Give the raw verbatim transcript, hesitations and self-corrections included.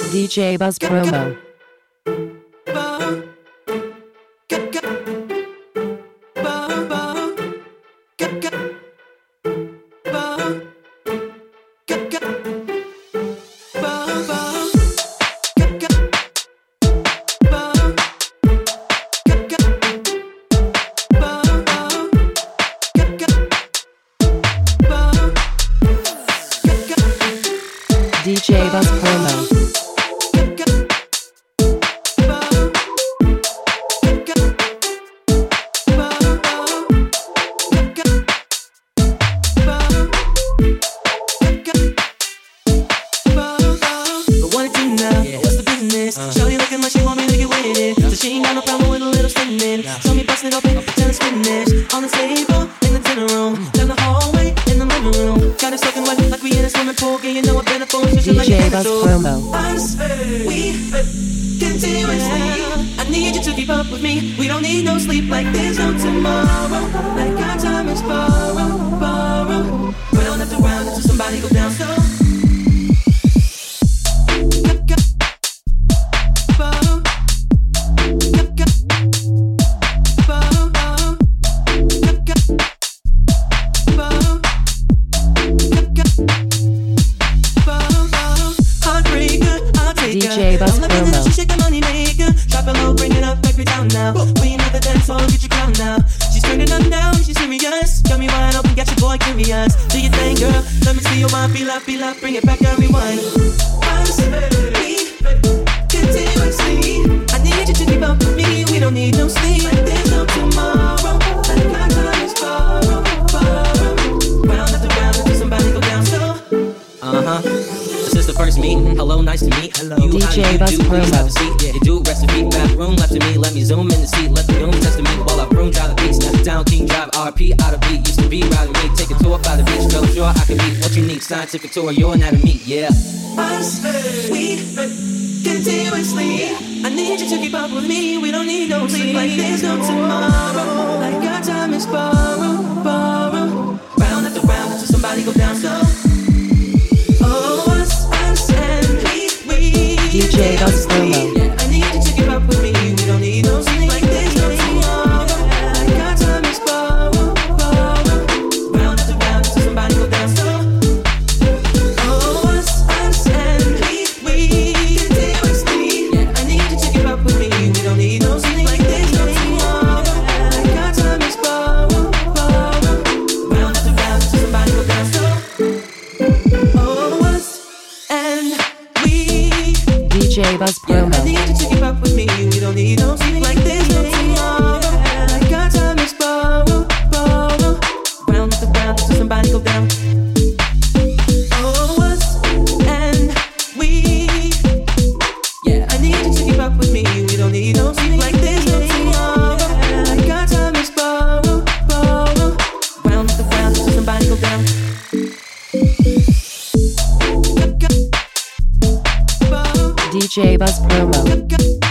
D J Buzz Promo. D J Buzz Promo. Shawty looking like she want me to get with it. So she ain't got no problem with a little spinning. So me bustin' open, tell her finish. On the table, in the dinner room, down the hallway, in the living room. Got it soaking wet like we in a swimming pool. Yeah, you know I've been a fool. D J Buzz Promo. We continuously. I need you to keep up with me. We don't need no sleep like there's no tomorrow. Like our time is borrowed, borrowed. Round after round until somebody go down slow. D J Buzz Promo. She shake the money maker. Drop it low, bring it up, back me down now. We ain't at the dance floor, get your crown now. She's turning up now, she's serious. Got me wide open, got your boy curious. Do your thing, girl. Let me see your mind, feel up, feel up, bring it back, girl, rewind. We continuously. I need you to keep up with me. We don't need no sleep. Like there's no tomorrow. Like our time is borrowed, borrowed. Round after round until somebody go down slow. Uh huh. This is the first meeting. Hello, nice to meet. Hello. D J Buzz Promo. Have a seat. Yeah, you do rest of feet. Bathroom left to me. Let me zoom in the seat. Let the room test to me while I broom drive the beats. Now down King Drive. R P out of beat. Used to be riding me. Take a tour by the beach. Feel sure I can beat what you need. Scientific tour. Your anatomy. Yeah. Us, we continuously. I need you to keep up with me. We don't need no sleep. Like there's no tomorrow. Like our time is borrowed, borrowed. Round after round until somebody go down slow. D J Buzz Promo. I need you to keep up with me. We don't need no sleep. Like there's no tomorrow. Like our time is borrowed, borrowed. Round after round until somebody go down slow. Oh, us, us, and we, we continuously. I need you to keep up with me. We don't need no sleep. Like there's no tomorrow. Like our time is borrowed, borrowed. Round after round until somebody go down slow. Oh, us, and D J Buzz Promo. I need you to keep up with me. We don't need no sleep. Like there's no tomorrow. Like our time is borrowed, borrowed. Round after round until somebody go down. Oh, us and we. Yeah, I need you to keep up with me. We don't need no sleep. Like there's no tomorrow. Like our time is borrowed, borrowed. Round after round until somebody go down. D J Buzz Promo.